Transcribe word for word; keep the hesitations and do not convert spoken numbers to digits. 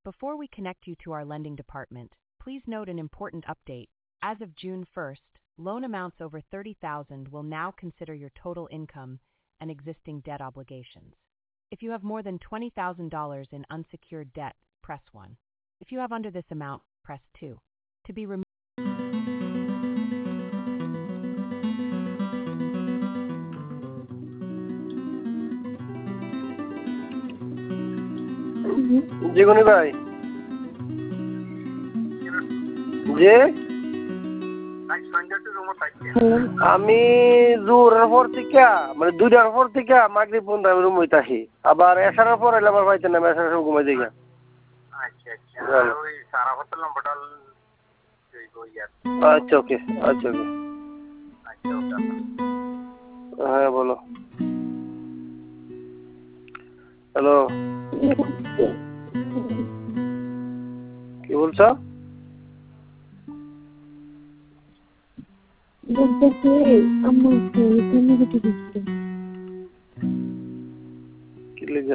Before we connect you to our lending department, please note an important update. As of June first, loan amounts over thirty thousand dollars will now consider your total income and existing debt obligations. If you have more than twenty thousand dollars in unsecured debt, press one. If you have under this amount, press two. To be removed. জীবনী ভাই যে আমি জোরের পর থেকে মানে দুইটার পর থেকে মাগরিব পর্যন্ত আমি রুম হইতে আসি, আবার এসার পর এলে আবার পাইতেন না, এসার সময় ঘুমাই দিই। আচ্ছা ওকে, আচ্ছা ওকে, হ্যাঁ বলো। হ্যালো, কি বলছো? কি লিখা?